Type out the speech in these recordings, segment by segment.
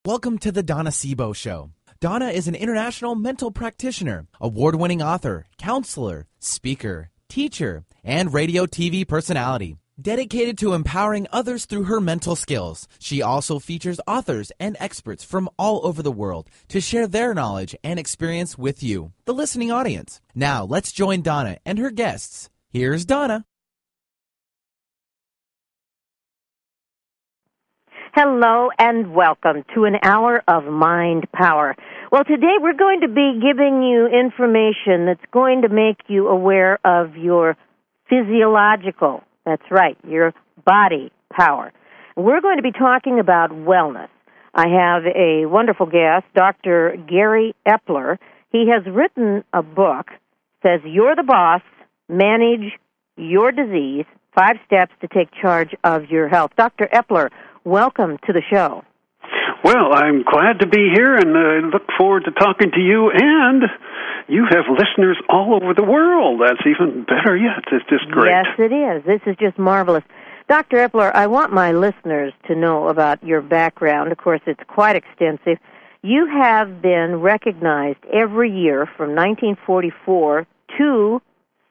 Welcome to the Donna Sebo Show. Donna is an international mental practitioner, award-winning author, counselor, speaker, teacher, and radio TV personality. Dedicated to empowering others through her mental skills, she also features authors and experts from all over the world to share their knowledge and experience with you, the listening audience. Now, let's join Donna and her guests. Here's Donna. Hello and welcome to an hour of Mind Power. Well, today we're going to be giving you information that's going to make you aware of your physiological, that's right, your body power. We're going to be talking about wellness. I have a wonderful guest, Dr. Gary Epler. He has written a book, says, You're the Boss, Manage Your Disease, 5 Steps to Take Charge of Your Health. Dr. Epler, welcome to the show. Well, I'm glad to be here, and I look forward to talking to you. And you have listeners all over the world. That's even better yet. It's just great. Yes, it is. This is just marvelous. Dr. Epler, I want my listeners to know about your background. Of course, it's quite extensive. You have been recognized every year from 1944 to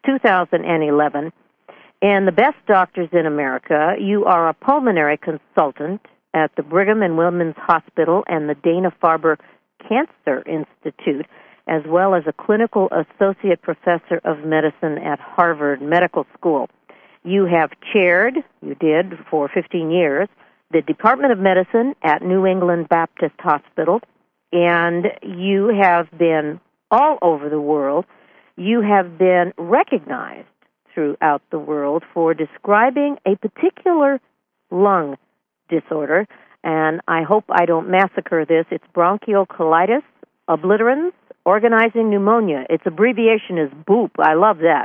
2011. And the best doctors in America. You are a pulmonary consultant at the Brigham and Women's Hospital and the Dana-Farber Cancer Institute, as well as a clinical associate professor of medicine at Harvard Medical School. You have chaired, you did for 15 years, the Department of Medicine at New England Baptist Hospital, and you have been all over the world. You have been recognized throughout the world for describing a particular lung disorder, and I hope I don't massacre this. It's bronchial colitis obliterans organizing pneumonia. Its abbreviation is BOOP. I love that.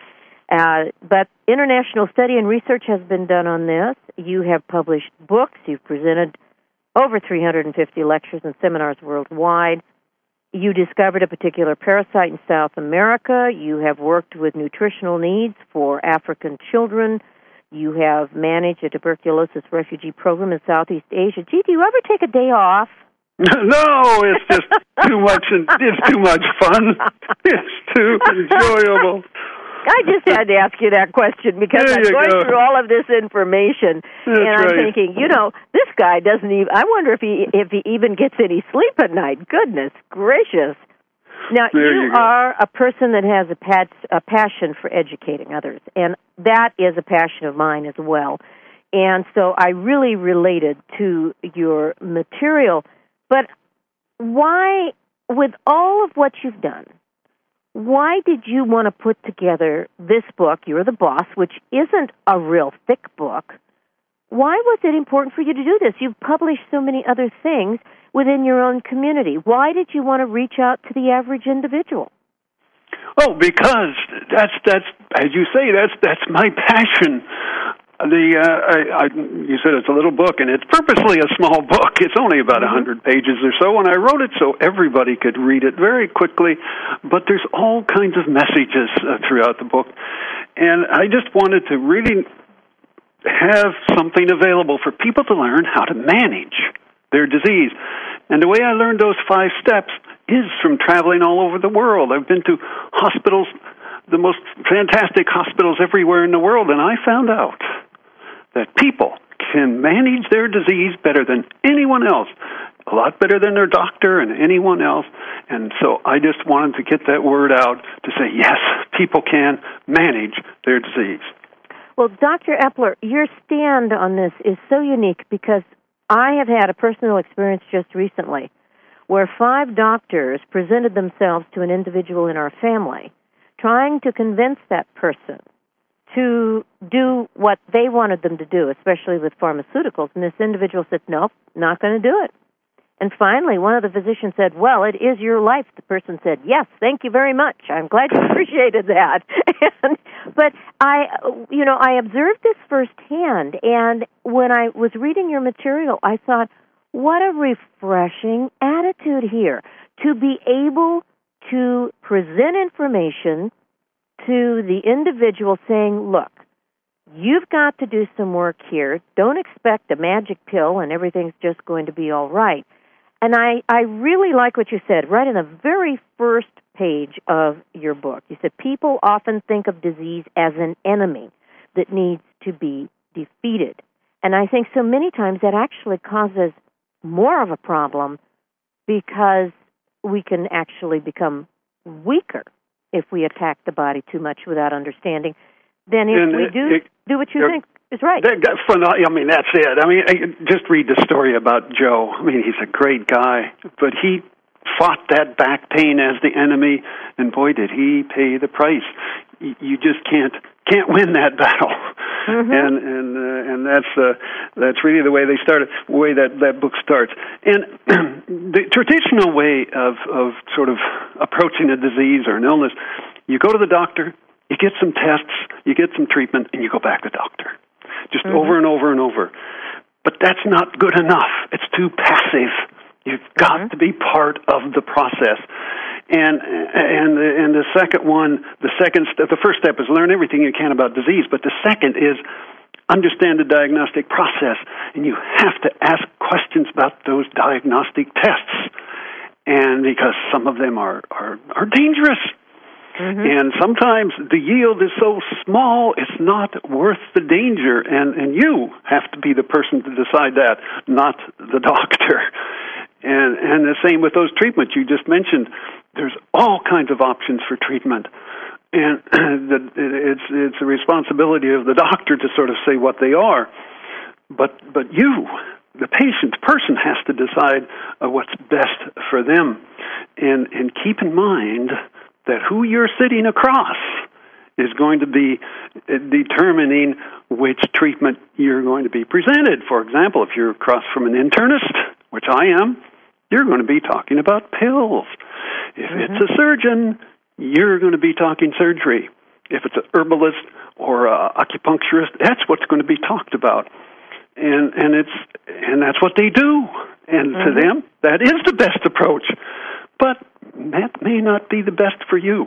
But international study and research has been done on this. You have published books. You've presented over 350 lectures and seminars worldwide. You discovered a particular parasite in South America. You have worked with nutritional needs for African children. You have managed a tuberculosis refugee program in Southeast Asia. Gee, do you ever take a day off? No, it's just too much. It's too much fun. It's too enjoyable. I just had to ask you that question because I'm going through all of this information, and I'm thinking, this guy doesn't even. I wonder if he even gets any sleep at night. Goodness gracious! Now you are a person that has a passion for educating others, and that is a passion of mine as well. And so I really related to your material. But why, with all of what you've done, why did you want to put together this book, You're the Boss, which isn't a real thick book? Why was it important for you to do this? You've published so many other things within your own community. Why did you want to reach out to the average individual? Oh, because that's as you say, that's my passion. You said it's a little book, and it's purposely a small book. It's only about 100 pages or so, and I wrote it so everybody could read it very quickly, but there's all kinds of messages throughout the book, and I just wanted to really have something available for people to learn how to manage their disease. And the way I learned those 5 steps is from traveling all over the world. I've been to hospitals, the most fantastic hospitals everywhere in the world, and I found out that people can manage their disease better than anyone else, a lot better than their doctor and anyone else. And so I just wanted to get that word out to say, yes, people can manage their disease. Well, Dr. Epler, your stand on this is so unique because I have had a personal experience just recently where 5 doctors presented themselves to an individual in our family trying to convince that person to do what they wanted them to do, especially with pharmaceuticals. And this individual said, nope, not going to do it. And finally, one of the physicians said, well, it is your life. The person said, yes, thank you very much. I'm glad you appreciated that. But I observed this firsthand. And when I was reading your material, I thought, what a refreshing attitude here to be able to present information to the individual saying, look, you've got to do some work here. Don't expect a magic pill and everything's just going to be all right. And I really like what you said right in the very first page of your book. You said people often think of disease as an enemy that needs to be defeated. And I think so many times that actually causes more of a problem because we can actually become weaker if we attack the body too much without understanding than if we do what you think is right. I mean, that's it. I mean, just read the story about Joe. I mean, he's a great guy, but he fought that back pain as the enemy, and boy, did he pay the price. You just can't win that battle. Mm-hmm. And that's really the way they started, the way that book starts. And the traditional way of sort of approaching a disease or an illness, you go to the doctor, you get some tests, you get some treatment, and you go back to the doctor. Just over and over and over. But that's not good enough. It's too passive. You've got to be part of the process. And the second one, the first step is learn everything you can about disease, but the second is understand the diagnostic process, and you have to ask questions about those diagnostic tests. And because some of them are dangerous. Mm-hmm. And sometimes the yield is so small, it's not worth the danger, and you have to be the person to decide that, not the doctor. And the same with those treatments you just mentioned. There's all kinds of options for treatment, and it's the responsibility of the doctor to sort of say what they are. But you, the person has to decide what's best for them, and keep in mind that who you're sitting across is going to be determining which treatment you're going to be presented. For example, if you're across from an internist, which I am, you're going to be talking about pills. If it's a surgeon, you're going to be talking surgery. If it's an herbalist or an acupuncturist, that's what's going to be talked about. And that's what they do. And to them, that is the best approach. But that may not be the best for you.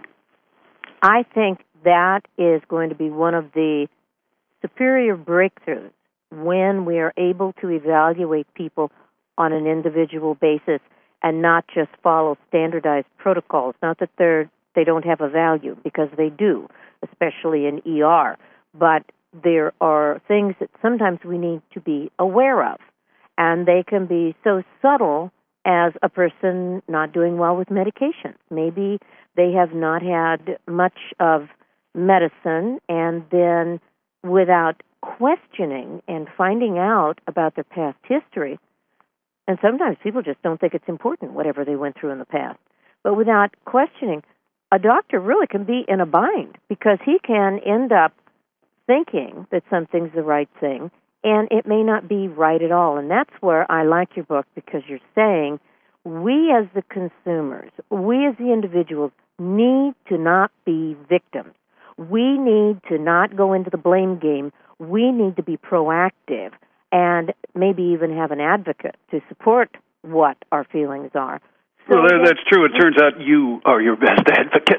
I think that is going to be one of the superior breakthroughs when we are able to evaluate people on an individual basis and not just follow standardized protocols. Not that they don't have a value, because they do, especially in ER. But there are things that sometimes we need to be aware of, and they can be so subtle as a person not doing well with medication. Maybe they have not had much of medicine, and then without questioning and finding out about their past history, and sometimes people just don't think it's important, whatever they went through in the past. But without questioning, a doctor really can be in a bind, because he can end up thinking that something's the right thing, and it may not be right at all. And that's where I like your book, because you're saying we as the consumers, we as the individuals, need to not be victims. We need to not go into the blame game. We need to be proactive and maybe even have an advocate to support what our feelings are. So well, that's true. It turns out you are your best advocate.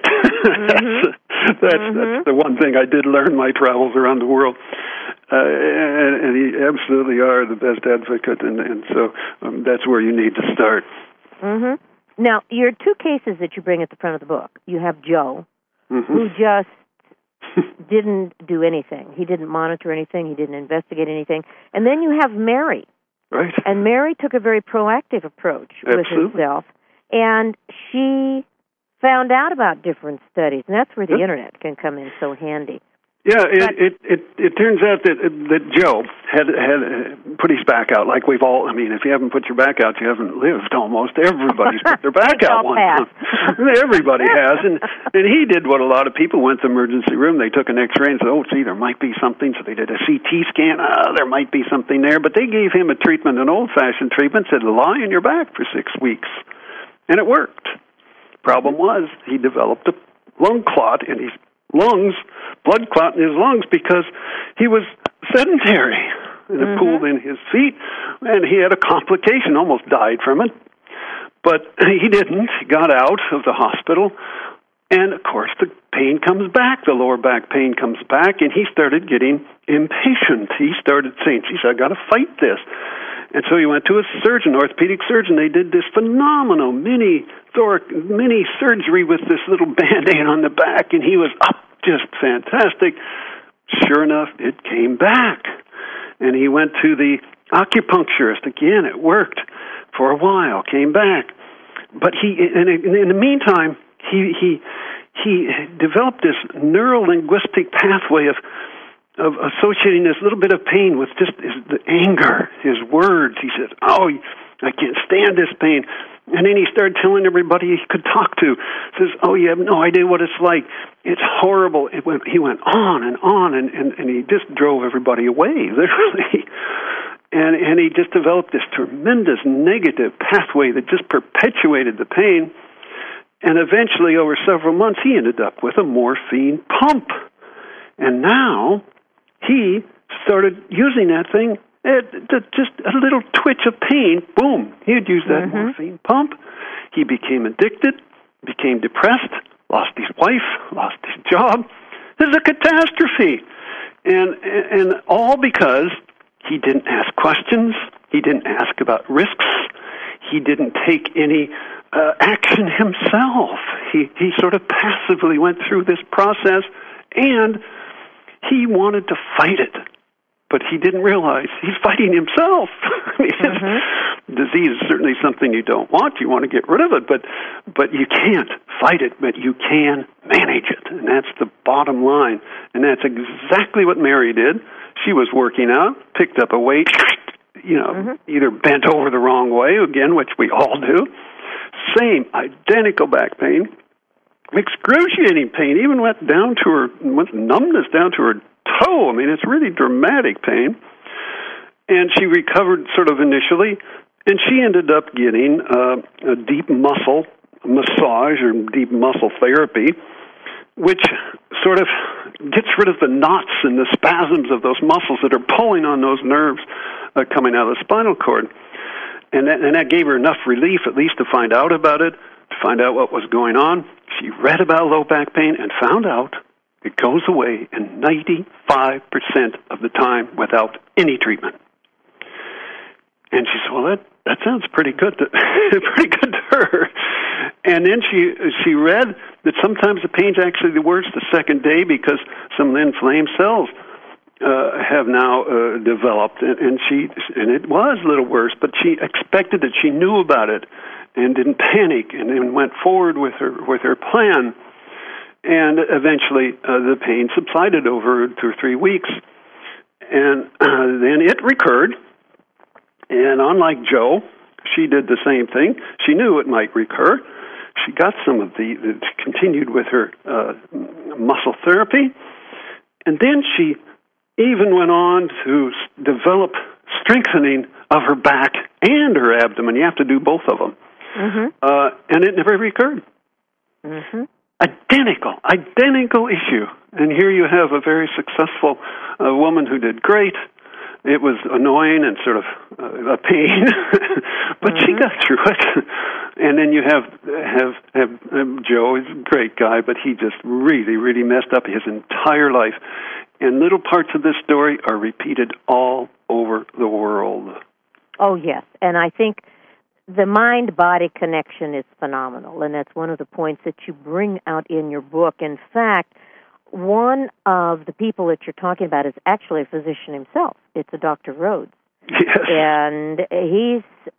That's the one thing I did learn in my travels around the world. And you absolutely are the best advocate, and so that's where you need to start. Mm-hmm. Now, your two cases that you bring at the front of the book, you have Joe, who just didn't do anything. He didn't monitor anything. He didn't investigate anything. And then you have Mary. Right. And Mary took a very proactive approach with herself. And she found out about different studies, and that's where the Internet can come in so handy. Yeah, it turns out that Joe had put his back out, like we've all. I mean, if you haven't put your back out, you haven't lived. Almost everybody's put their back out one time. Everybody has, and he did what a lot of people went to the emergency room. They took an X-ray and said, "Oh, see, there might be something." So they did a CT scan. There might be something there, but they gave him a treatment, an old-fashioned treatment. Said, "Lie on your back for 6 weeks," and it worked. Problem was, he developed a lung clot in his lungs, blood clot in his lungs, because he was sedentary. And it pooled in his feet, and he had a complication, almost died from it. But he didn't. He got out of the hospital, and of course the pain comes back, the lower back pain comes back, and he started getting impatient. He started saying, geez, I got to fight this. And so he went to a surgeon, orthopedic surgeon. They did this phenomenal mini surgery with this little Band-Aid on the back, and he was up, just fantastic. Sure enough, it came back. And he went to the acupuncturist. Again, it worked for a while, came back. But in the meantime, he developed this neuro-linguistic pathway of associating this little bit of pain with just the anger, his words. He said, "Oh, I can't stand this pain." And then he started telling everybody he could talk to. Says, "Oh, you have no idea what it's like. It's horrible." He went on, and he just drove everybody away, literally. And he just developed this tremendous negative pathway that just perpetuated the pain. And eventually, over several months, he ended up with a morphine pump. And now he started using that thing, just a little twitch of pain, boom, he'd use that morphine pump. He became addicted, became depressed, lost his wife, lost his job. This is a catastrophe. And all because he didn't ask questions, he didn't ask about risks, he didn't take any action himself. He sort of passively went through this process, and he wanted to fight it, but he didn't realize he's fighting himself. I mean, disease is certainly something you don't want. You want to get rid of it, but you can't fight it, but you can manage it, and that's the bottom line. And that's exactly what Mary did. She was working out, picked up a weight, either bent over the wrong way, again, which we all do. Same, identical back pain. Excruciating pain, even went numbness down to her toe. I mean, it's really dramatic pain. And she recovered sort of initially, and she ended up getting a deep muscle massage or deep muscle therapy, which sort of gets rid of the knots and the spasms of those muscles that are pulling on those nerves coming out of the spinal cord. And that gave her enough relief, at least, to find out about it, to find out what was going on. She read about low back pain and found out it goes away in 95% of the time without any treatment. And she said, "Well, that sounds pretty good to her." And then she read that sometimes the pain's actually the worst the second day because some of the inflamed cells have now developed, and it was a little worse, but she expected it. She knew about it and didn't panic, and then went forward with her plan. And eventually, the pain subsided over 2 or 3 weeks, and then it recurred. And unlike Joe, she did the same thing. She knew it might recur. She got some of continued with her muscle therapy, and then she even went on to develop strengthening of her back and her abdomen. You have to do both of them. And it never recurred. Identical issue. And here you have a very successful woman who did great. It was annoying and sort of a pain, but she got through it. And then you have Joe. He's a great guy, but he just really, really messed up his entire life. And little parts of this story are repeated all over the world. Oh, yes. And I think the mind-body connection is phenomenal, and that's one of the points that you bring out in your book. In fact, one of the people that you're talking about is actually a physician himself. It's a Dr. Rhodes. Yes. And he's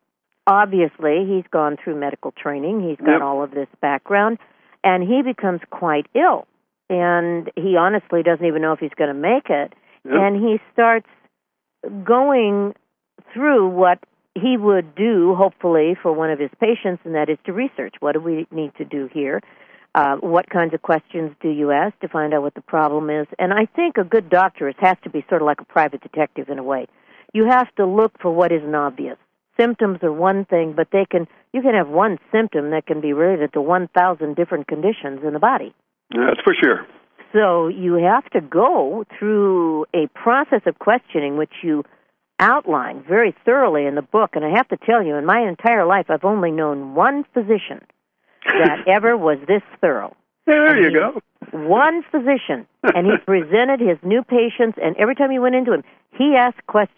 gone through medical training. He's got all of this background, and he becomes quite ill. And he honestly doesn't even know if he's going to make it. And he starts going through what he would do, hopefully, for one of his patients, and that is to research. What do we need to do here? What kinds of questions do you ask to find out what the problem is? And I think a good doctor has to be sort of like a private detective in a way. You have to look for what isn't obvious. Symptoms are one thing, but you can have one symptom that can be related to 1,000 different conditions in the body. That's for sure. So you have to go through a process of questioning, which you outline very thoroughly in the book. And I have to tell you, in my entire life, I've only known one physician that ever was this thorough. There you go. One physician, and he presented his new patients, and every time he went into him, he asked questions.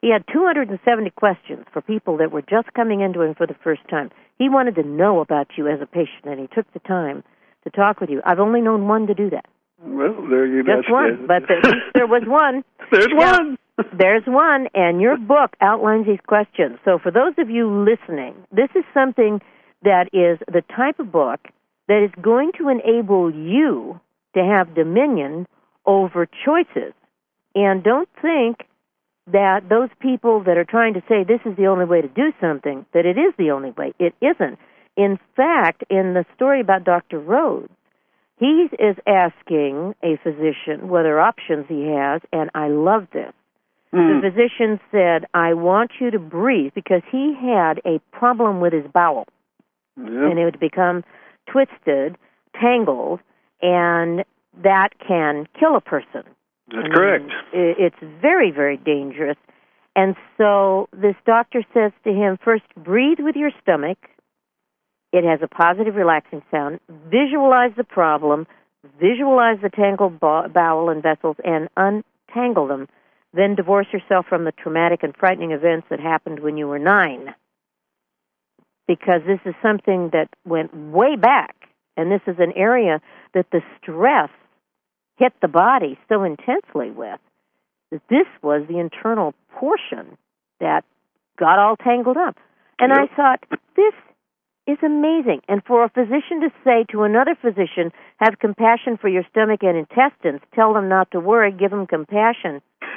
He had 270 questions for people that were just coming into him for the first time. He wanted to know about you as a patient, and he took the time to talk with you. I've only known one to do that. Well, there you go. Just one, but at least there was one. There's one. There's one, and your book outlines these questions. So for those of you listening, this is something that is the type of book that is going to enable you to have dominion over choices. And don't think that those people that are trying to say this is the only way to do something, that it is the only way. It isn't. In fact, in the story about Dr. Rhodes, he is asking a physician what other options he has, and I love this. The physician said, I want you to breathe, because he had a problem with his bowel. Yep. And it would become twisted, tangled, and that can kill a person. That's correct. It's very, very dangerous. And so this doctor says to him, first, breathe with your stomach. It has a positive, relaxing sound. Visualize the problem. Visualize the tangled bowel and vessels and untangle them. Then divorce yourself from the traumatic and frightening events that happened when you were 9. Because this is something that went way back, and this is an area that the stress hit the body so intensely with. This was the internal portion that got all tangled up. And I thought, this is amazing. And for a physician to say to another physician, have compassion for your stomach and intestines, tell them not to worry, give them compassion.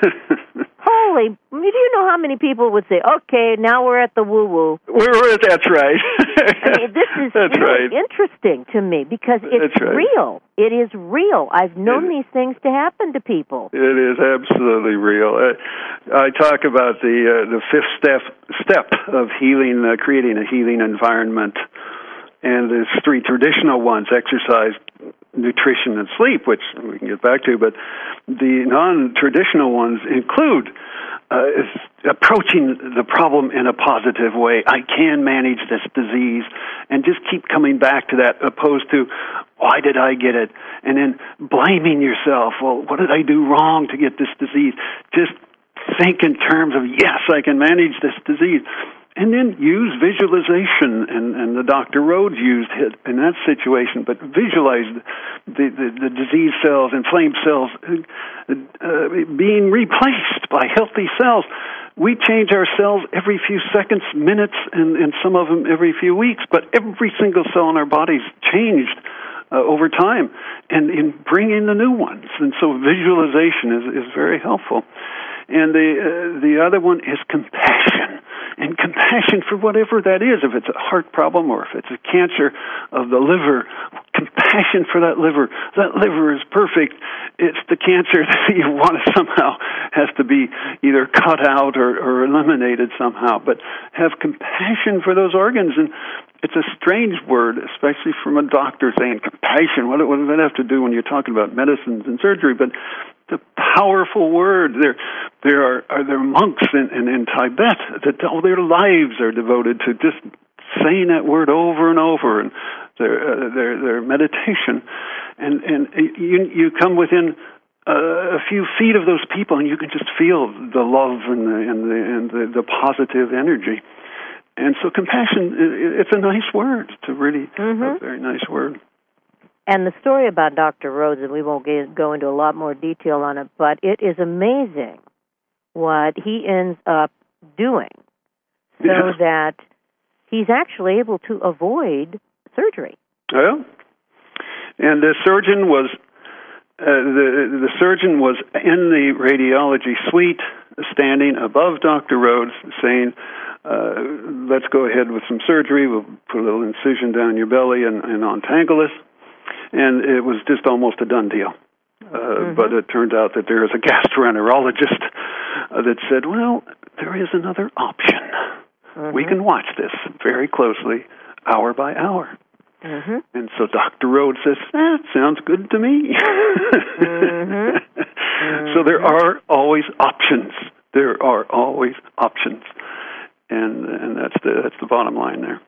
Holy, do you know how many people would say, okay, now we're at the woo-woo? That's right. I mean, this is really interesting to me because it's real. It is real. I've known these things to happen to people. It is absolutely real. I talk about the fifth step of healing, creating a healing environment. And there's 3 traditional ones, exercise, nutrition, and sleep, which we can get back to, but the non-traditional ones include approaching the problem in a positive way. I can manage this disease, and just keep coming back to that, opposed to, why did I get it? And then blaming yourself, well, what did I do wrong to get this disease? Just think in terms of, yes, I can manage this disease. And then use visualization, and the Dr. Rhodes used it in that situation, but visualize the disease cells, inflamed cells, being replaced by healthy cells. We change our cells every few seconds, minutes, and some of them every few weeks, but every single cell in our bodies changed over time, and in bringing the new ones. And so visualization is very helpful. And the other one is compassion. And compassion for whatever that is, if it's a heart problem or if it's a cancer of the liver, compassion for that liver. That liver is perfect. It's the cancer that you want to somehow has to be either cut out or eliminated somehow. But have compassion for those organs. And it's a strange word, especially from a doctor saying compassion. What does that have to do when you're talking about medicines and surgery? But it's a powerful word. There are monks in Tibet that all their lives are devoted to just saying that word over and over, and their meditation. And you come within a few feet of those people, and you can just feel the love and the positive energy. And so compassion, it's a nice word. It's a really a very nice word. And the story about Dr. Rhodes, and we won't go into a lot more detail on it, but it is amazing what he ends up doing so that he's actually able to avoid surgery. Well, and the surgeon was the surgeon was in the radiology suite, standing above Dr. Rhodes, saying, let's go ahead with some surgery. We'll put a little incision down your belly and untangle this. And it was just almost a done deal. But it turned out that there is a gastroenterologist that said, well, there is another option. We can watch this very closely, hour by hour. And so Dr. Rhodes says, that sounds good to me. So there are always options. There are always options. And that's the bottom line there.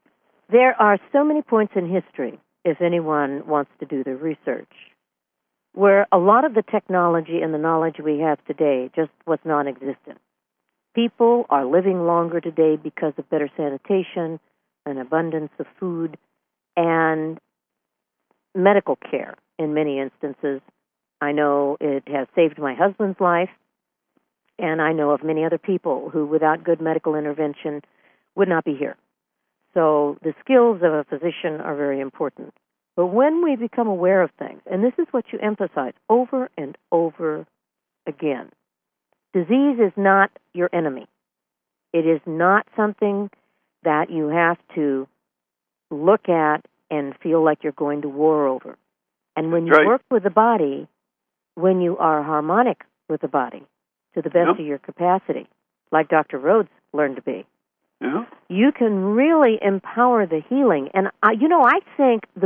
There are so many points in history, if anyone wants to do the research, where a lot of the technology and the knowledge we have today just was non-existent. People are living longer today because of better sanitation, an abundance of food, and medical care in many instances. I know it has saved my husband's life, and I know of many other people who, without good medical intervention, would not be here. So the skills of a physician are very important. But when we become aware of things, and this is what you emphasize over and over again, disease is not your enemy. It is not something that you have to look at and feel like you're going to war over. And when you work with the body, when you are harmonic with the body to the best of your capacity, like Dr. Rhodes learned to be, you can really empower the healing. And I think the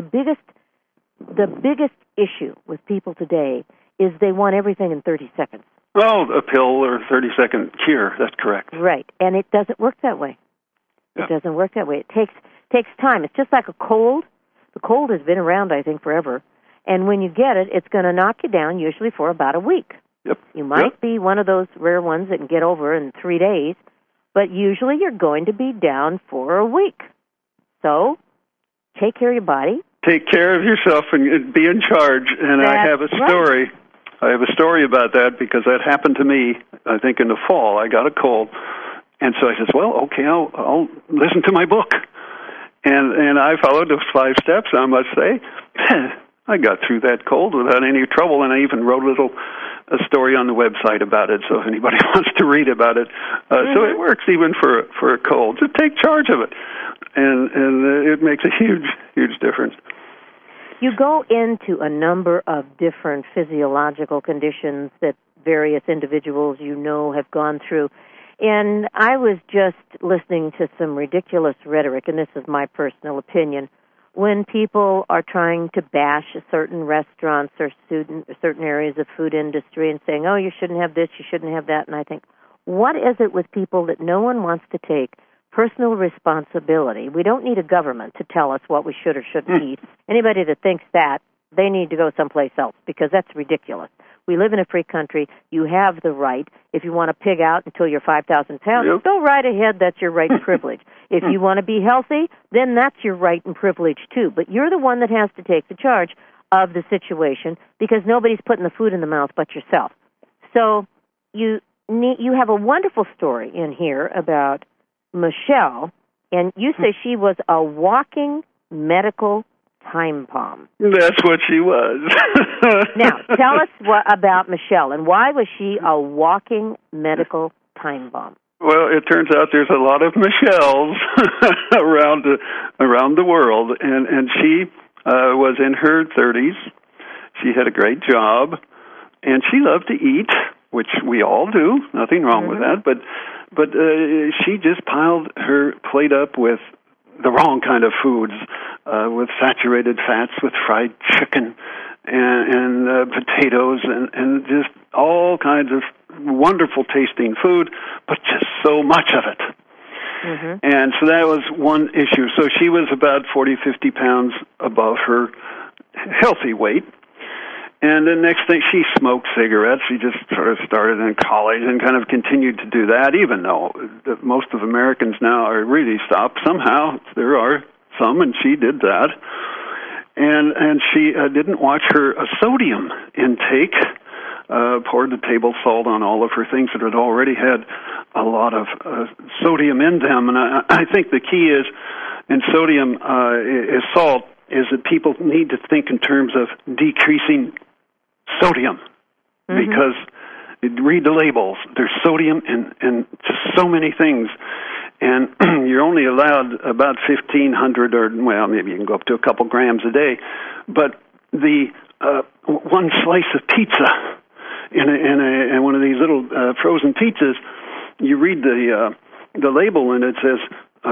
biggest issue with people today is they want everything in 30 seconds. Oh, a pill or a 30-second cure. That's correct. Right, and it doesn't work that way. It doesn't work that way. It takes time. It's just like a cold. The cold has been around, I think, forever. And when you get it, it's going to knock you down usually for about a week. Yep. You might be one of those rare ones that can get over in 3 days, but usually you're going to be down for a week. So take care of your body. Take care of yourself and be in charge. And I have a story. Right. I have a story about that because that happened to me, I think, in the fall. I got a cold. And so I said, well, okay, I'll listen to my book. And I followed the 5 steps, I must say. I got through that cold without any trouble, and I even wrote a story on the website about it, so if anybody wants to read about it. So it works even for a cold. Just take charge of it, and it makes a huge difference. You go into a number of different physiological conditions that various individuals have gone through. And I was just listening to some ridiculous rhetoric, and this is my personal opinion, when people are trying to bash certain restaurants or certain areas of food industry and saying, oh, you shouldn't have this, you shouldn't have that. And I think, what is it with people that no one wants to take personal responsibility? We don't need a government to tell us what we should or shouldn't eat. Anybody that thinks that, they need to go someplace else because that's ridiculous. We live in a free country. You have the right. If you want to pig out until you're 5,000 pounds, go right ahead. That's your right and privilege. If you want to be healthy, then that's your right and privilege too. But you're the one that has to take the charge of the situation because nobody's putting the food in the mouth but yourself. So you have a wonderful story in here about Michelle, and you say she was a walking medical time bomb. That's what she was. Now, tell us about Michelle, and why was she a walking medical time bomb? Well, it turns out there's a lot of Michelles around the world, and she was in her 30s. She had a great job, and she loved to eat, which we all do. Nothing wrong with that, but she just piled her plate up with the wrong kind of foods, with saturated fats, with fried chicken and potatoes and just all kinds of wonderful tasting food, but just so much of it. And so that was one issue. So she was about 40, 50 pounds above her healthy weight. And the next thing, she smoked cigarettes. She just sort of started in college and kind of continued to do that, even though most of Americans now are really stopped. Somehow there are some, and she did that. And she didn't watch her sodium intake, poured the table salt on all of her things that had already had a lot of sodium in them. And I think the key is, in sodium is salt, is that people need to think in terms of decreasing sodium, because read the labels. There's sodium in just so many things, and you're only allowed about 1,500, or well, maybe you can go up to a couple grams a day. But the one slice of pizza in one of these little frozen pizzas, you read the label, and it says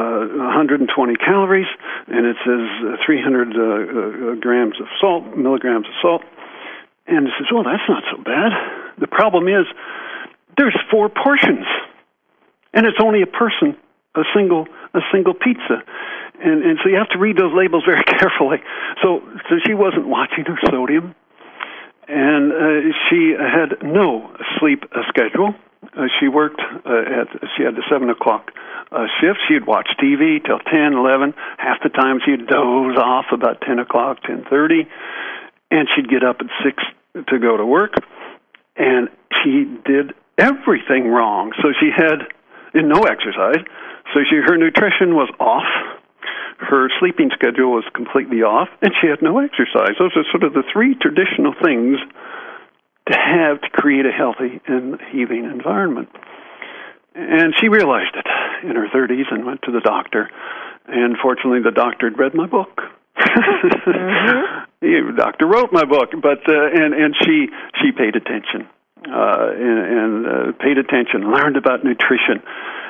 120 calories, and it says 300 milligrams of salt. And it says, well, that's not so bad. The problem is there's 4 portions, and it's only a person, a single pizza. And so you have to read those labels very carefully. So she wasn't watching her sodium. And she had no sleep schedule. She worked she had the 7 o'clock shift. She'd watch TV till 10, 11. Half the time she'd doze off about 10 o'clock, 10:30. And she'd get up at 6 to go to work. And she did everything wrong. So she had no exercise. So her nutrition was off. Her sleeping schedule was completely off, and she had no exercise. Those are sort of the 3 traditional things to have to create a healthy and healing environment. And she realized it in her 30s and went to the doctor. And fortunately, the doctor had read my book. The doctor wrote my book, but and she paid attention and paid attention, learned about nutrition.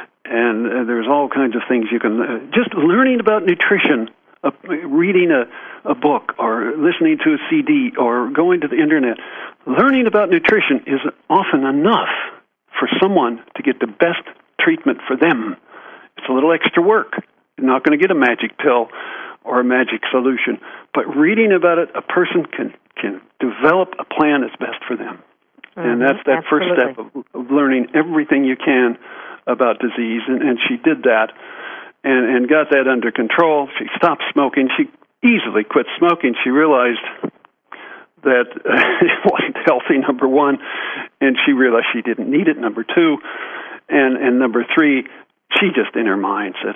And there's all kinds of things you can, just learning about nutrition, reading a book or listening to a CD or going to the internet, learning about nutrition is often enough for someone to get the best treatment for them. It's a little extra work. You're not going to get a magic pill or a magic solution, but reading about it, a person can develop a plan that's best for them. And that's that first step of learning everything you can about disease, and she did that and got that under control. She stopped smoking. She easily quit smoking. She realized that it wasn't healthy, number 1, and she realized she didn't need it, number 2, and number 3, she just in her mind said,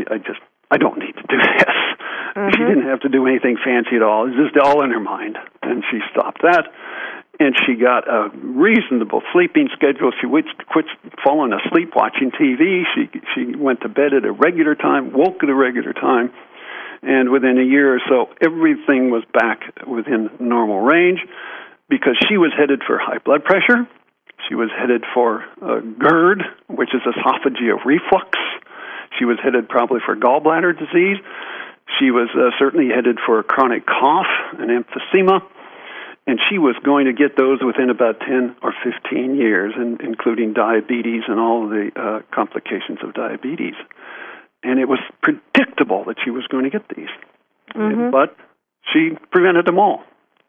I don't need to do this. She didn't have to do anything fancy at all. It was just all in her mind, and she stopped that. And she got a reasonable sleeping schedule. She quit falling asleep watching TV. She went to bed at a regular time, woke at a regular time, and within a year or so, everything was back within normal range because she was headed for high blood pressure. She was headed for GERD, which is esophageal reflux. She was headed probably for gallbladder disease. She was certainly headed for a chronic cough and emphysema. And she was going to get those within about 10 or 15 years, including diabetes and all of the complications of diabetes. And it was predictable that she was going to get these. But she prevented them all.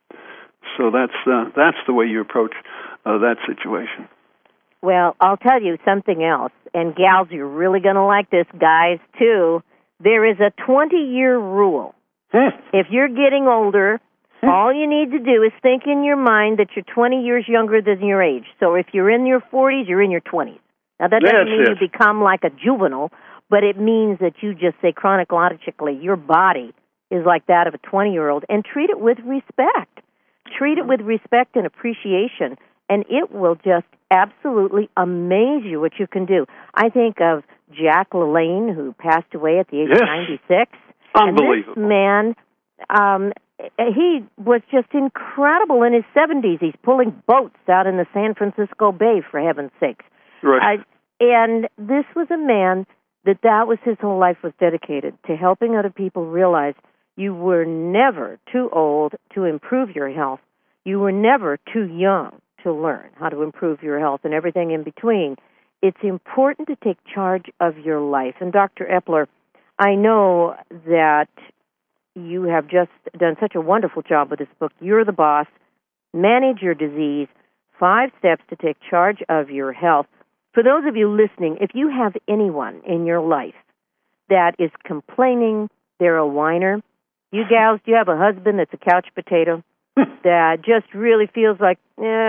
So that's the way you approach that situation. Well, I'll tell you something else. And gals, you're really going to like this, guys, too. There is a 20-year rule. If you're getting older, all you need to do is think in your mind that you're 20 years younger than your age. So if you're in your 40s, you're in your 20s. Now, that doesn't mean you become like a juvenile, but it means that you just say chronologically your body is like that of a 20-year-old, and treat it with respect. Treat it with respect and appreciation, and it will just absolutely amaze you what you can do. I think of Jack LaLanne, who passed away at the age of 96. Unbelievable. And this man, he was just incredible in his 70s. He's pulling boats out in the San Francisco Bay, for heaven's sakes. Right. And this was a man that was his whole life was dedicated to helping other people realize you were never too old to improve your health. You were never too young to learn how to improve your health and everything in between. It's important to take charge of your life. And Dr. Epler, I know that you have just done such a wonderful job with this book. You're the Boss. Manage Your Disease. 5 steps to take charge of your health. For those of you listening, if you have anyone in your life that is complaining they're a whiner, you gals, do you have a husband that's a couch potato that just really feels like,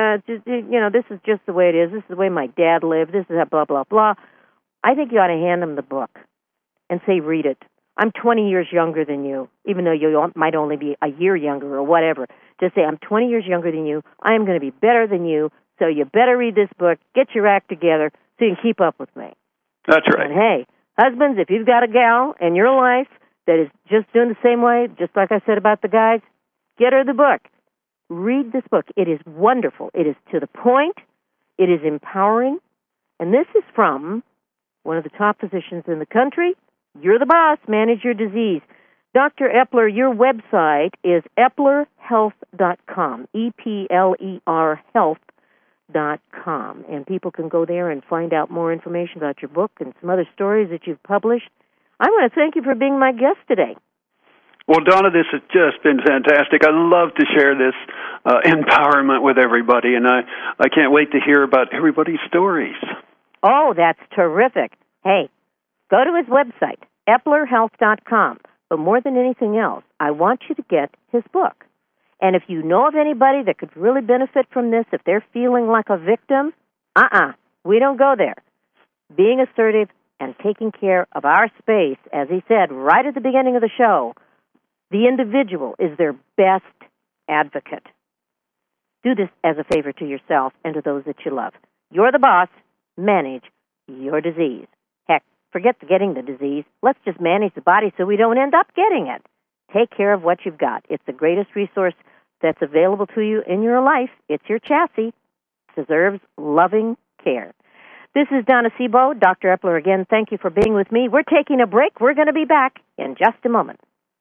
this is just the way it is. This is the way my dad lived. This is blah, blah, blah. I think you ought to hand them the book and say, read it. I'm 20 years younger than you, even though you might only be a year younger or whatever. Just say, I'm 20 years younger than you. I am going to be better than you, so you better read this book, get your act together so you can keep up with me. That's right. And, hey, husbands, if you've got a gal in your life that is just doing the same way, just like I said about the guys, get her the book. Read this book. It is wonderful. It is to the point. It is empowering. And this is from one of the top physicians in the country. You're the Boss. Manage Your Disease. Dr. Epler, your website is eplerhealth.com, EPLER health.com. And people can go there and find out more information about your book and some other stories that you've published. I want to thank you for being my guest today. Well, Donna, this has just been fantastic. I love to share this empowerment with everybody, and I can't wait to hear about everybody's stories. Oh, that's terrific. Hey, go to his website, EplerHealth.com. But more than anything else, I want you to get his book. And if you know of anybody that could really benefit from this, if they're feeling like a victim, we don't go there. Being assertive and taking care of our space, as he said right at the beginning of the show, the individual is their best advocate. Do this as a favor to yourself and to those that you love. You're the boss. Manage your disease. Heck, forget getting the disease. Let's just manage the body so we don't end up getting it. Take care of what you've got. It's the greatest resource that's available to you in your life. It's your chassis. It deserves loving care. This is Donna Sebo. Dr. Epler again, thank you for being with me. We're taking a break. We're going to be back in just a moment.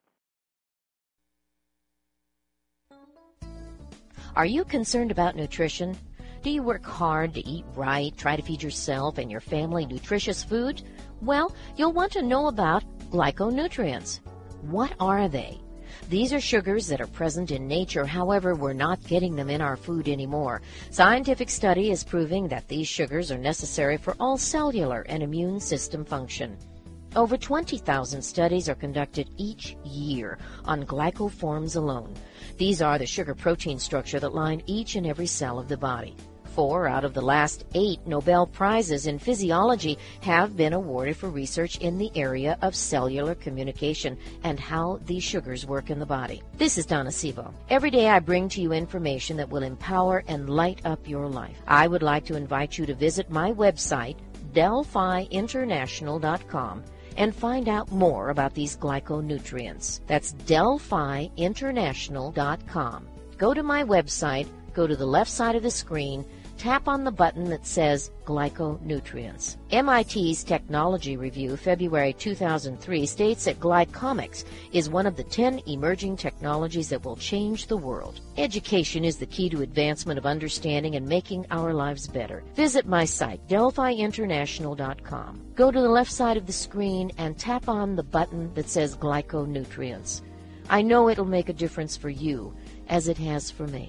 Are you concerned about nutrition? Do you work hard to eat right, try to feed yourself and your family nutritious food? Well, you'll want to know about glyconutrients. What are they? These are sugars that are present in nature, however, we're not getting them in our food anymore. Scientific study is proving that these sugars are necessary for all cellular and immune system function. Over 20,000 studies are conducted each year on glycoforms alone. These are the sugar-protein structure that line each and every cell of the body. 4 out of the last 8 Nobel Prizes in physiology have been awarded for research in the area of cellular communication and how these sugars work in the body. This is Donna Sebo. Every day I bring to you information that will empower and light up your life. I would like to invite you to visit my website, DelphiInternational.com, and find out more about these glyconutrients. That's DelphiInternational.com. Go to my website, go to the left side of the screen, tap on the button that says Glyconutrients. MIT's Technology Review, February 2003, states that glycomics is one of the 10 emerging technologies that will change the world. Education is the key to advancement of understanding and making our lives better. Visit my site, DelphiInternational.com. Go to the left side of the screen and tap on the button that says Glyconutrients. I know it'll make a difference for you, as it has for me.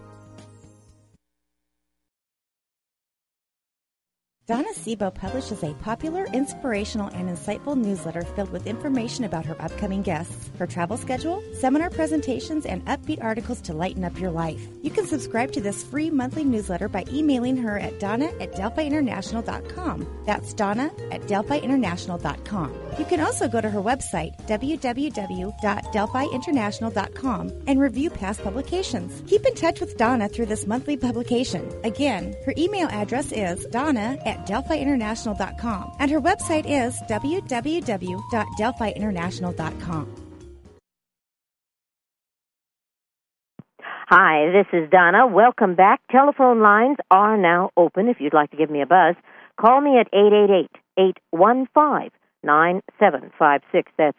Donna Sebo publishes a popular, inspirational, and insightful newsletter filled with information about her upcoming guests, her travel schedule, seminar presentations, and upbeat articles to lighten up your life. You can subscribe to this free monthly newsletter by emailing her at donna@delphiinternational.com. That's donna@delphiinternational.com. You can also go to her website, www.delphiinternational.com, and review past publications. Keep in touch with Donna through this monthly publication. Again, her email address is donna@delphiinternational.com, and her website is www.delphiinternational.com. Hi, this is Donna. Welcome back. Telephone lines are now open if you'd like to give me a buzz. Call me at 888-815-9756. That's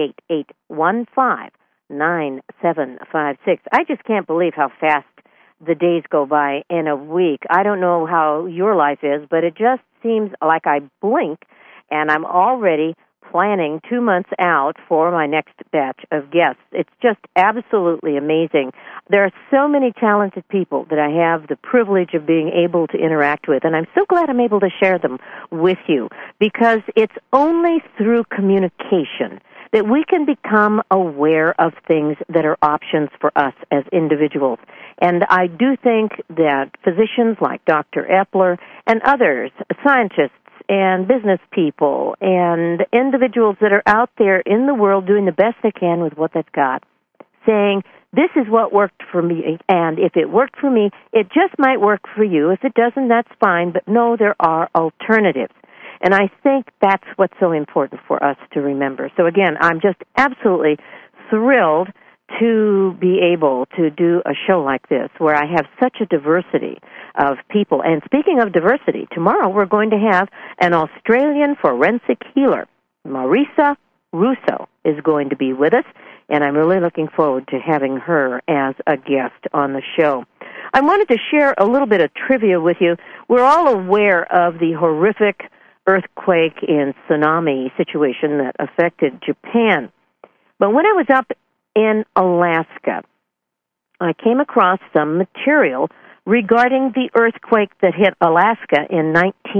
888-815-9756. I just can't believe how fast the days go by in a week. I don't know how your life is, but it just seems like I blink and I'm already planning 2 months out for my next batch of guests. It's just absolutely amazing. There are so many talented people that I have the privilege of being able to interact with, and I'm so glad I'm able to share them with you, because it's only through communication that we can become aware of things that are options for us as individuals. And I do think that physicians like Dr. Epler and others, scientists and business people and individuals that are out there in the world doing the best they can with what they've got, saying, this is what worked for me, and if it worked for me, it just might work for you. If it doesn't, that's fine, but no, there are alternatives. And I think that's what's so important for us to remember. So again, I'm just absolutely thrilled to be able to do a show like this where I have such a diversity of people. And speaking of diversity, tomorrow we're going to have an Australian forensic healer. Marisa Russo is going to be with us, and I'm really looking forward to having her as a guest on the show. I wanted to share a little bit of trivia with you. We're all aware of the horrific earthquake and tsunami situation that affected Japan. But when I was up in Alaska, I came across some material regarding the earthquake that hit Alaska in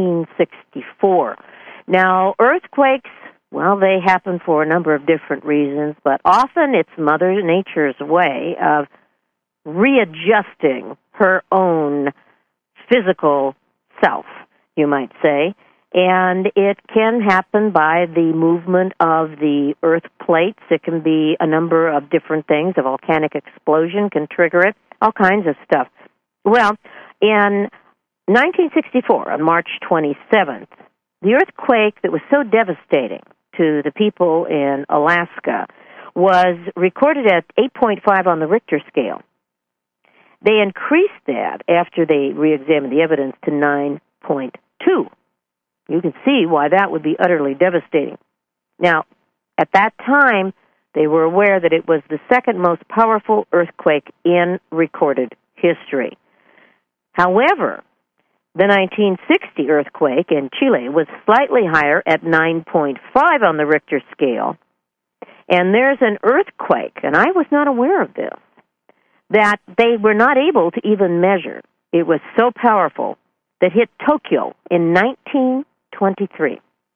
1964. Now, earthquakes, well, they happen for a number of different reasons, but often it's Mother Nature's way of readjusting her own physical self, you might say. And it can happen by the movement of the earth plates. It can be a number of different things. A volcanic explosion can trigger it, all kinds of stuff. Well, in 1964, on March 27th, the earthquake that was so devastating to the people in Alaska was recorded at 8.5 on the Richter scale. They increased that after they re-examined the evidence to 9.2. You can see why that would be utterly devastating. Now, at that time, they were aware that it was the second most powerful earthquake in recorded history. However, the 1960 earthquake in Chile was slightly higher at 9.5 on the Richter scale. And there's an earthquake, and I was not aware of this, that they were not able to even measure. It was so powerful that hit Tokyo in 1923.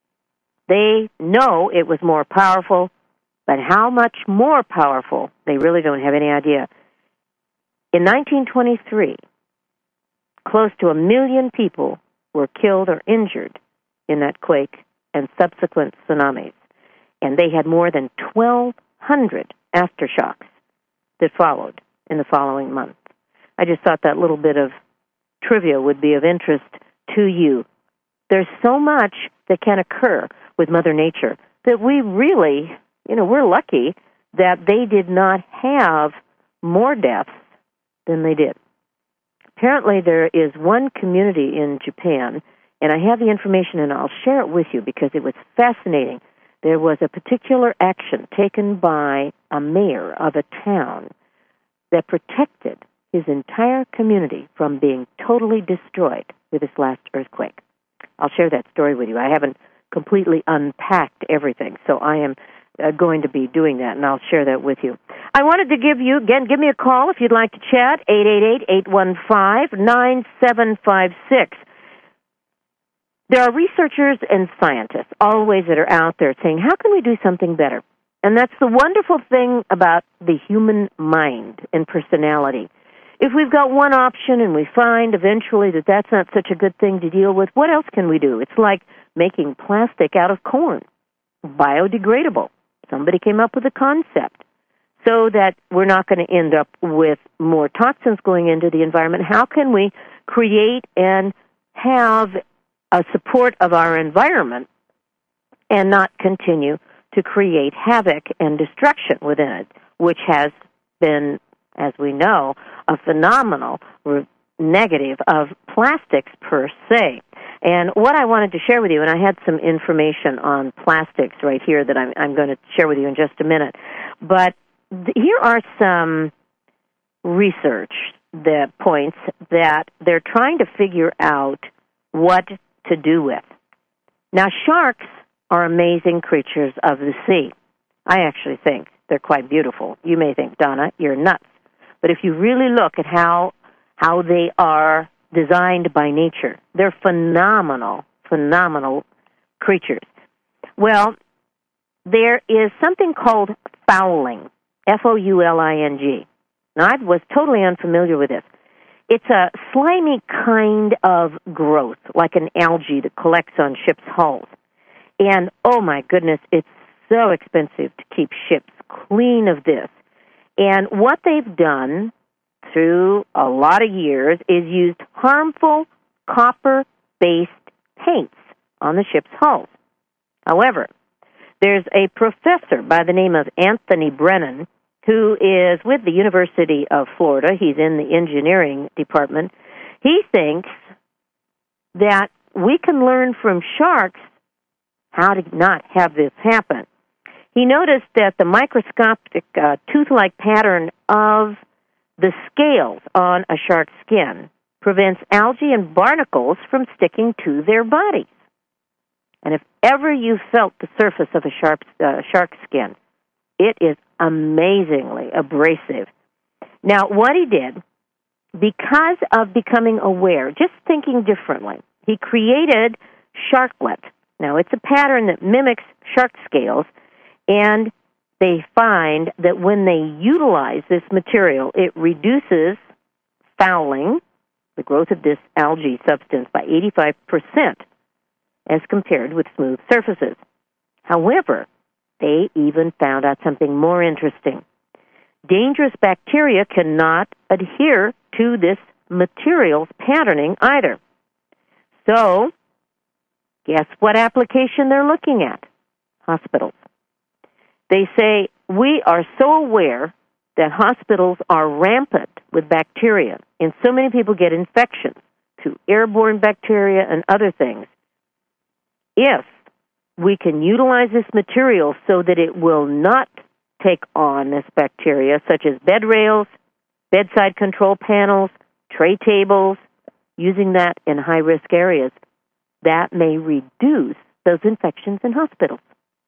They know it was more powerful, but how much more powerful, they really don't have any idea. In 1923, close to 1 million people were killed or injured in that quake and subsequent tsunamis. And they had more than 1,200 aftershocks that followed in the following month. I just thought that little bit of trivia would be of interest to you. There's so much that can occur with Mother Nature that we really, we're lucky that they did not have more deaths than they did. Apparently there is one community in Japan, and I have the information and I'll share it with you because it was fascinating. There was a particular action taken by a mayor of a town that protected his entire community from being totally destroyed with this last earthquake. I'll share that story with you. I haven't completely unpacked everything, so I am going to be doing that, and I'll share that with you. I wanted to give me a call if you'd like to chat, 888-815-9756. There are researchers and scientists always that are out there saying, how can we do something better? And that's the wonderful thing about the human mind and personality. If we've got one option and we find eventually that that's not such a good thing to deal with, what else can we do? It's like making plastic out of corn, biodegradable. Somebody came up with a concept so that we're not going to end up with more toxins going into the environment. How can we create and have a support of our environment and not continue to create havoc and destruction within it, which has been, as we know, a phenomenal negative of plastics per se. And what I wanted to share with you, and I had some information on plastics right here that I'm going to share with you in just a minute, but here are some research that points that they're trying to figure out what to do with. Now, sharks are amazing creatures of the sea. I actually think they're quite beautiful. You may think, Donna, you're nuts. But if you really look at how they are designed by nature, they're phenomenal creatures. Well, there is something called fouling, Fouling. Now, I was totally unfamiliar with this. It's a slimy kind of growth, like an algae that collects on ships' hulls. And, oh my goodness, it's so expensive to keep ships clean of this. And what they've done through a lot of years is used harmful copper-based paints on the ship's hulls. However, there's a professor by the name of Anthony Brennan who is with the University of Florida. He's in the engineering department. He thinks that we can learn from sharks how to not have this happen. He noticed that the microscopic tooth-like pattern of the scales on a shark's skin prevents algae and barnacles from sticking to their bodies. And if ever you felt the surface of a shark's skin, It is amazingly abrasive. Now, what he did, because of becoming aware, just thinking differently, he created Sharklet. Now, it's a pattern that mimics shark scales, and they find that when they utilize this material, it reduces fouling, the growth of this algae substance, by 85% as compared with smooth surfaces. However, they even found out something more interesting. Dangerous bacteria cannot adhere to this material's patterning either. So, guess what application they're looking at? Hospitals. They say, we are so aware that hospitals are rampant with bacteria, and so many people get infections through airborne bacteria and other things. If we can utilize this material so that it will not take on this bacteria, such as bed rails, bedside control panels, tray tables, using that in high-risk areas, that may reduce those infections in hospitals.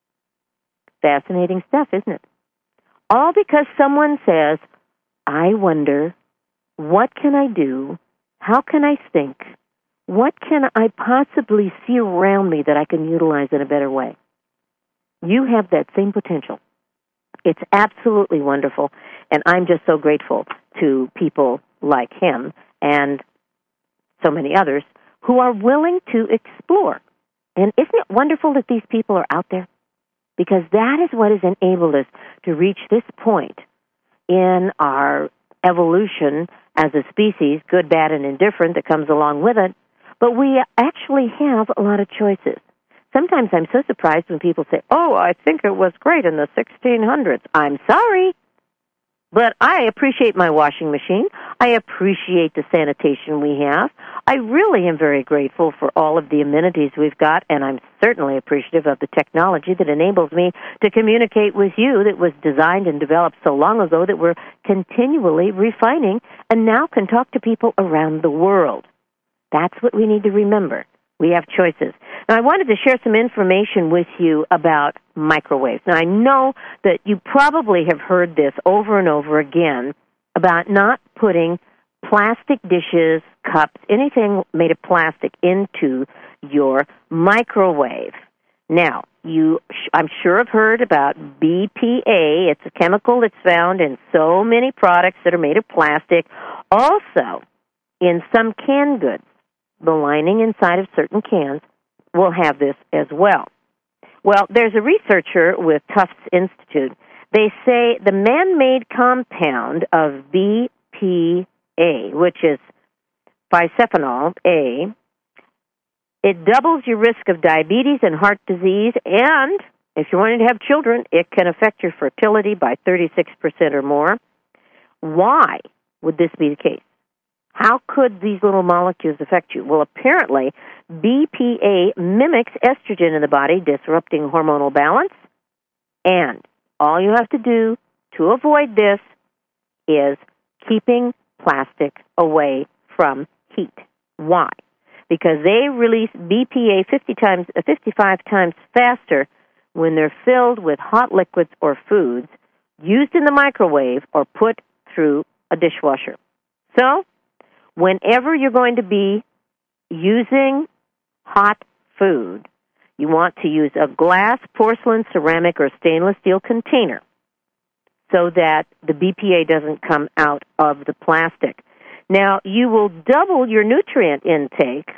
Fascinating stuff, isn't it? All because someone says, I wonder, what can I do? How can I think? What can I possibly see around me that I can utilize in a better way? You have that same potential. It's absolutely wonderful, and I'm just so grateful to people like him and so many others who are willing to explore. And isn't it wonderful that these people are out there? Because that is what has enabled us to reach this point in our evolution as a species, good, bad, and indifferent, that comes along with it. But we actually have a lot of choices. Sometimes I'm so surprised when people say, oh, I think it was great in the 1600s. I'm sorry. But I appreciate my washing machine. I appreciate the sanitation we have. I really am very grateful for all of the amenities we've got, and I'm certainly appreciative of the technology that enables me to communicate with you, that was designed and developed so long ago that we're continually refining and now can talk to people around the world. That's what we need to remember. We have choices. Now, I wanted to share some information with you about microwaves. Now, I know that you probably have heard this over and over again about not putting plastic dishes, cups, anything made of plastic into your microwave. Now, I'm sure have heard about BPA. It's a chemical that's found in so many products that are made of plastic. Also, in some canned goods, the lining inside of certain cans will have this as well. Well, there's a researcher with Tufts Institute. They say the man-made compound of BPA, which is bisphenol A, it doubles your risk of diabetes and heart disease, and if you're wanting to have children, it can affect your fertility by 36% or more. Why would this be the case? How could these little molecules affect you? Well, apparently, BPA mimics estrogen in the body, disrupting hormonal balance. And all you have to do to avoid this is keeping plastic away from heat. Why? Because they release BPA 55 times faster when they're filled with hot liquids or foods used in the microwave or put through a dishwasher. So, whenever you're going to be using hot food, you want to use a glass, porcelain, ceramic, or stainless steel container so that the BPA doesn't come out of the plastic. Now, you will double your nutrient intake,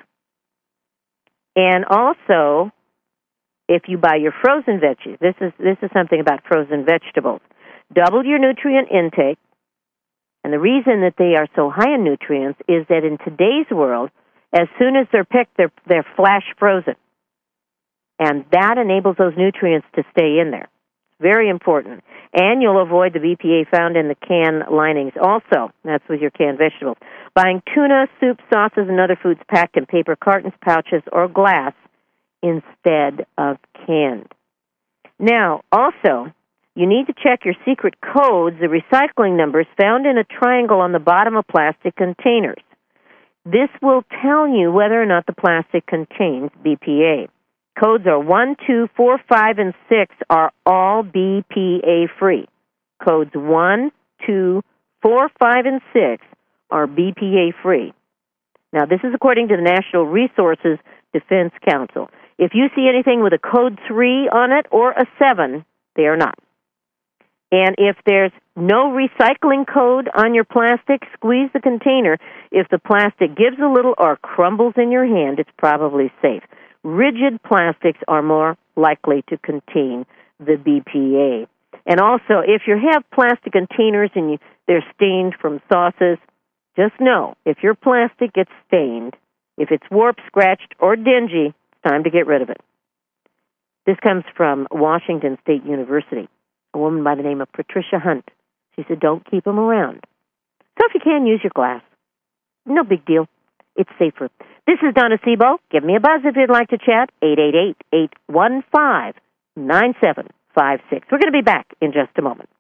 and also, if you buy your frozen veggies, this is something about frozen vegetables, double your nutrient intake. And the reason that they are so high in nutrients is that in today's world, as soon as they're picked, they're flash frozen. And that enables those nutrients to stay in there. Very important. And you'll avoid the BPA found in the can linings also. That's with your canned vegetables. Buying tuna, soup, sauces, and other foods packed in paper cartons, pouches, or glass instead of canned. Now, also, you need to check your secret codes, the recycling numbers found in a triangle on the bottom of plastic containers. This will tell you whether or not the plastic contains BPA. Codes are 1, 2, 4, 5, and 6 are all BPA-free. Codes 1, 2, 4, 5, and 6 are BPA-free. Now, this is according to the National Resources Defense Council. If you see anything with a code 3 on it or a 7, they are not. And if there's no recycling code on your plastic, squeeze the container. If the plastic gives a little or crumbles in your hand, it's probably safe. Rigid plastics are more likely to contain the BPA. And also, if you have plastic containers and they're stained from sauces, just know, if your plastic gets stained, if it's warped, scratched, or dingy, it's time to get rid of it. This comes from Washington State University, a woman by the name of Patricia Hunt. She said, don't keep them around. So if you can, use your glass. No big deal. It's safer. This is Donna Sebo. Give me a buzz if you'd like to chat, 888-815-9756. We're going to be back in just a moment.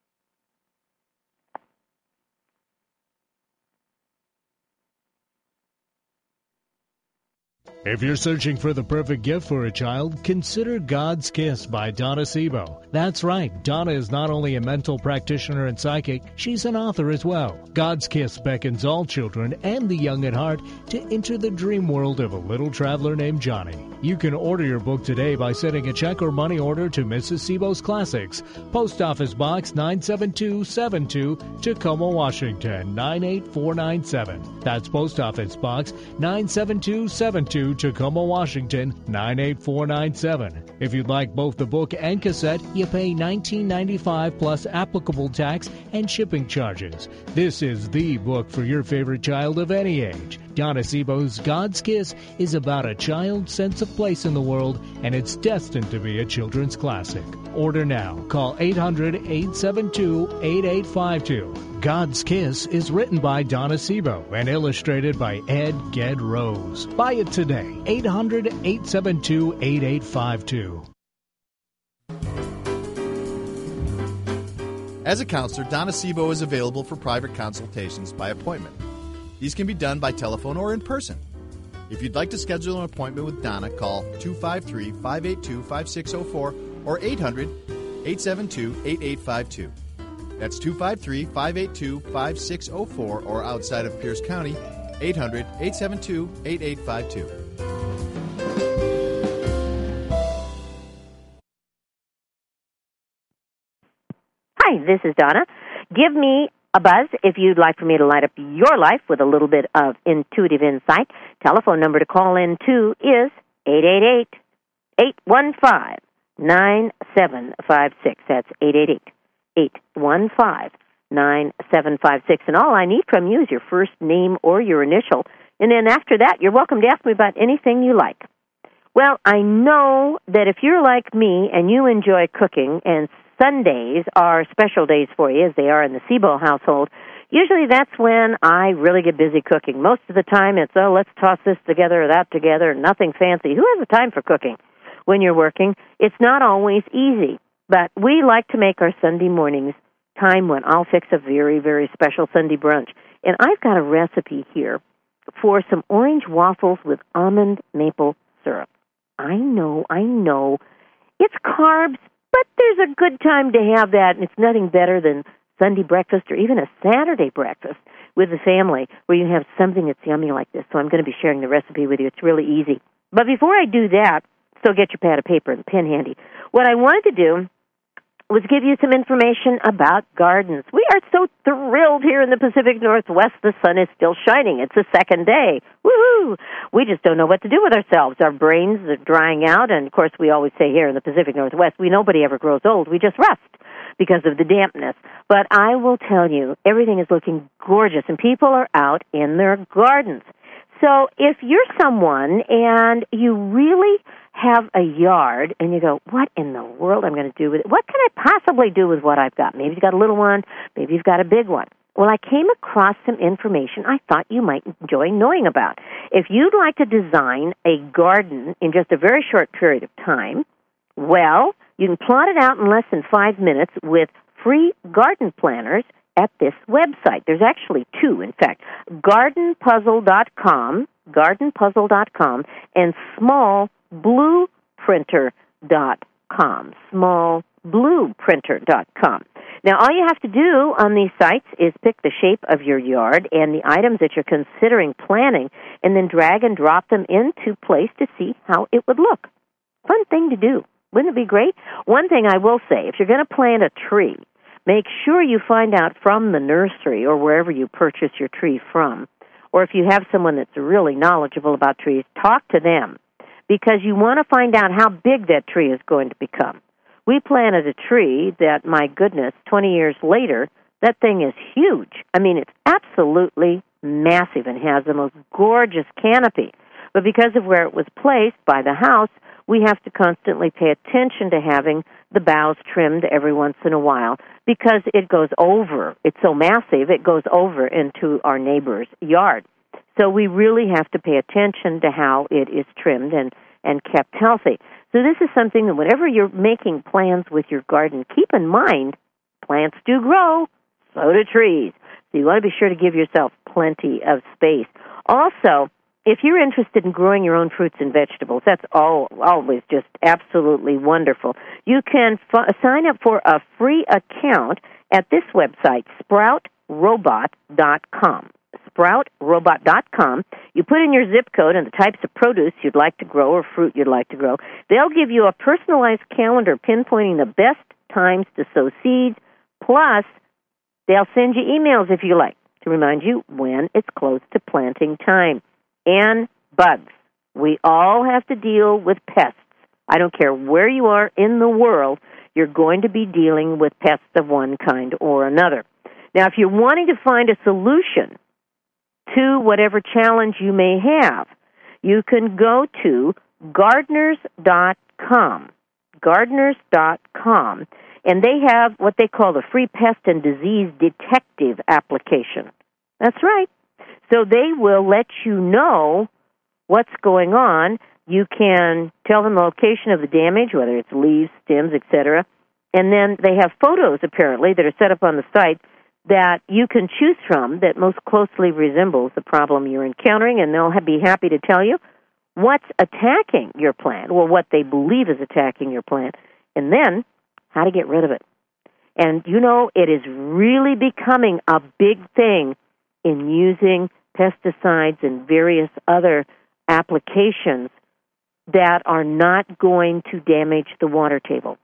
If you're searching for the perfect gift for a child, consider God's Kiss by Donna Sebo. That's right, Donna is not only a mental practitioner and psychic, she's an author as well. God's Kiss beckons all children and the young at heart to enter the dream world of a little traveler named Johnny. You can order your book today by sending a check or money order to Mrs. Sebo's Classics, Post Office Box 97272, Tacoma, Washington 98497. That's Post Office Box 97272, Tacoma, Washington 98497. If you'd like both the book and cassette, you pay $19.95 plus applicable tax and shipping charges. This is the book for your favorite child of any age. Donna Sebo's God's Kiss is about a child's sense of place in the world, and it's destined to be a children's classic. Order now. Call 800-872-8852. God's Kiss is written by Donna Sebo and illustrated by Ed Ged Rose. Buy it today. 800-872-8852. As a counselor, Donna Sebo is available for private consultations by appointment. These can be done by telephone or in person. If you'd like to schedule an appointment with Donna, call 253-582-5604 or 800-872-8852. That's 253-582-5604 or outside of Pierce County, 800-872-8852. Hi, this is Donna. Give me a buzz if you'd like for me to light up your life with a little bit of intuitive insight. Telephone number to call in to is 888-815-9756. That's 888-815-9756. And all I need from you is your first name or your initial. And then after that, you're welcome to ask me about anything you like. Well, I know that if you're like me and you enjoy cooking, and Sundays are special days for you, as they are in the Sebo household, usually that's when I really get busy cooking. Most of the time it's, let's toss this together or that together, nothing fancy. Who has the time for cooking when you're working? It's not always easy, but we like to make our Sunday mornings time when I'll fix a very, very special Sunday brunch. And I've got a recipe here for some orange waffles with almond maple syrup. I know. It's carbs, but there's a good time to have that, and it's nothing better than Sunday breakfast or even a Saturday breakfast with the family where you have something that's yummy like this. So I'm going to be sharing the recipe with you. It's really easy. But before I do that, still get your pad of paper and pen handy. What I wanted to do was give you some information about gardens. We are so thrilled here in the Pacific Northwest. The sun is still shining. It's the second day. Woohoo! We just don't know what to do with ourselves. Our brains are drying out, and of course we always say here in the Pacific Northwest, nobody ever grows old. We just rust because of the dampness. But I will tell you, everything is looking gorgeous, and people are out in their gardens. So if you're someone and you really have a yard and you go, what in the world am I going to do with it? What can I possibly do with what I've got? Maybe you've got a little one, maybe you've got a big one. Well, I came across some information I thought you might enjoy knowing about. If you'd like to design a garden in just a very short period of time, well, you can plot it out in less than 5 minutes with free garden planners at this website. There's actually two, in fact, gardenpuzzle.com, and smallblueprints.com. smallblueprinter.com. Smallblueprinter.com. Now, all you have to do on these sites is pick the shape of your yard and the items that you're considering planting, and then drag and drop them into place to see how it would look. Fun thing to do. Wouldn't it be great? One thing I will say, if you're going to plant a tree, make sure you find out from the nursery or wherever you purchase your tree from, or if you have someone that's really knowledgeable about trees, talk to them, because you want to find out how big that tree is going to become. We planted a tree that, my goodness, 20 years later, that thing is huge. I mean, it's absolutely massive and has the most gorgeous canopy. But because of where it was placed by the house, we have to constantly pay attention to having the boughs trimmed every once in a while, because it goes over. It's so massive, it goes over into our neighbor's yard. So we really have to pay attention to how it is trimmed and kept healthy. So this is something that whenever you're making plans with your garden, keep in mind, plants do grow, so do trees. So you want to be sure to give yourself plenty of space. Also, if you're interested in growing your own fruits and vegetables, that's always just absolutely wonderful. You can sign up for a free account at this website, sproutrobot.com. sproutrobot.com. You put in your zip code and the types of produce you'd like to grow or fruit you'd like to grow. They'll give you a personalized calendar pinpointing the best times to sow seeds, plus they'll send you emails if you like to remind you when it's close to planting time. And bugs. We all have to deal with pests. I don't care where you are in the world, you're going to be dealing with pests of one kind or another. Now, if you're wanting to find a solution to whatever challenge you may have, you can go to gardeners.com. Gardeners.com. And they have what they call the free pest and disease detective application. That's right. So they will let you know what's going on. You can tell them the location of the damage, whether it's leaves, stems, etc. And then they have photos, apparently, that are set up on the site that you can choose from that most closely resembles the problem you're encountering, and they'll be happy to tell you what's attacking your plant, or what they believe is attacking your plant, and then how to get rid of it. And, you know, it is really becoming a big thing in using pesticides and various other applications that are not going to damage the water table.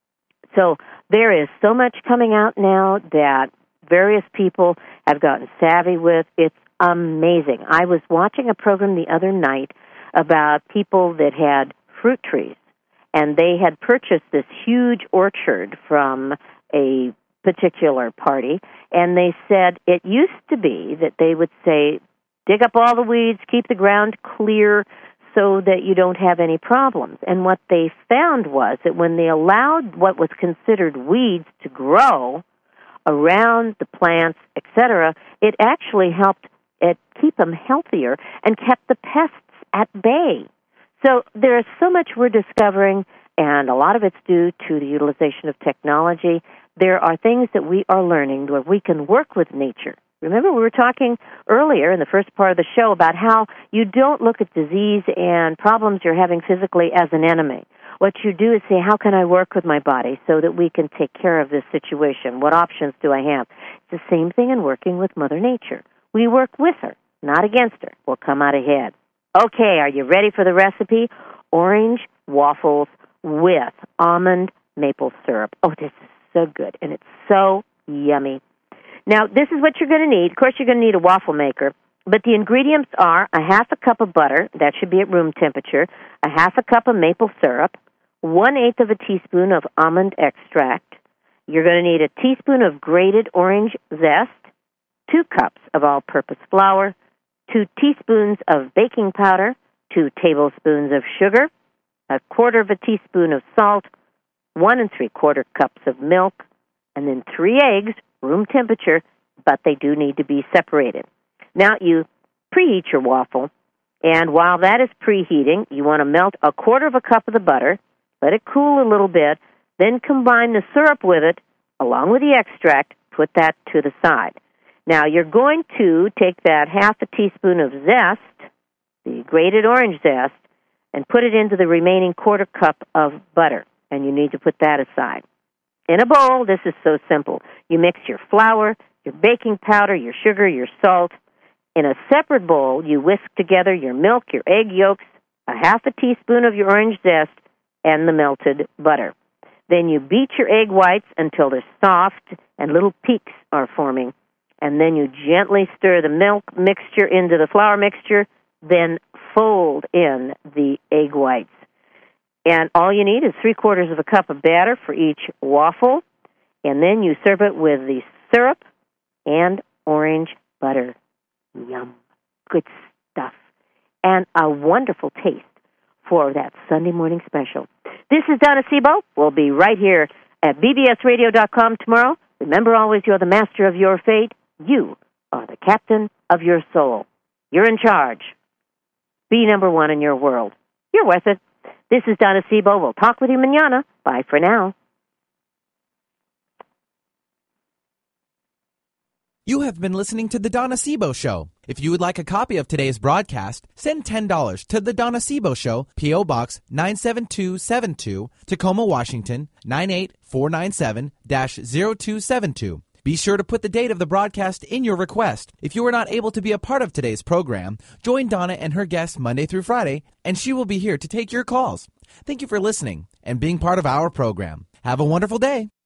So there is so much coming out now that various people have gotten savvy with. It's amazing. I was watching a program the other night about people that had fruit trees, and they had purchased this huge orchard from a particular party, and they said it used to be that they would say, dig up all the weeds, keep the ground clear so that you don't have any problems. And what they found was that when they allowed what was considered weeds to grow around the plants, etc., it actually helped it keep them healthier and kept the pests at bay. So there is so much we're discovering, and a lot of it's due to the utilization of technology. There are things that we are learning where we can work with nature. Remember, we were talking earlier in the first part of the show about how you don't look at disease and problems you're having physically as an enemy. What you do is say, how can I work with my body so that we can take care of this situation? What options do I have? It's the same thing in working with Mother Nature. We work with her, not against her. We'll come out ahead. Okay, are you ready for the recipe? Orange waffles with almond maple syrup. Oh, this is so good, and it's so yummy. Now, this is what you're going to need. Of course, you're going to need a waffle maker, but the ingredients are a half a cup of butter. That should be at room temperature, a half a cup of maple syrup, 1/8 of a teaspoon of almond extract. You're going to need a teaspoon of grated orange zest, 2 cups of all-purpose flour, 2 teaspoons of baking powder, 2 tablespoons of sugar, 1/4 of a teaspoon of salt, 1 3/4 cups of milk, and then 3 eggs, room temperature, but they do need to be separated. Now, you preheat your waffle, and while that is preheating, you want to melt 1/4 cup of the butter, let it cool a little bit, then combine the syrup with it, along with the extract, put that to the side. Now, you're going to take that half a teaspoon of zest, the grated orange zest, and put it into the remaining quarter cup of butter, and you need to put that aside. In a bowl, this is so simple. You mix your flour, your baking powder, your sugar, your salt. In a separate bowl, you whisk together your milk, your egg yolks, a half a teaspoon of your orange zest, and the melted butter. Then you beat your egg whites until they're soft and little peaks are forming. And then you gently stir the milk mixture into the flour mixture, then fold in the egg whites. And all you need is 3/4 of a cup of batter for each waffle, and then you serve it with the syrup and orange butter. Yum. Good stuff. And a wonderful taste for that Sunday morning special. This is Donna Sebo. We'll be right here at bbsradio.com tomorrow. Remember always, you're the master of your fate. You are the captain of your soul. You're in charge. Be number one in your world. You're worth it. This is Donna Sebo. We'll talk with you mañana. Bye for now. You have been listening to The Donna Sebo Show. If you would like a copy of today's broadcast, send $10 to The Donna Sebo Show, P.O. Box 97272, Tacoma, Washington, 98497-0272. Be sure to put the date of the broadcast in your request. If you are not able to be a part of today's program, join Donna and her guests Monday through Friday, and she will be here to take your calls. Thank you for listening and being part of our program. Have a wonderful day.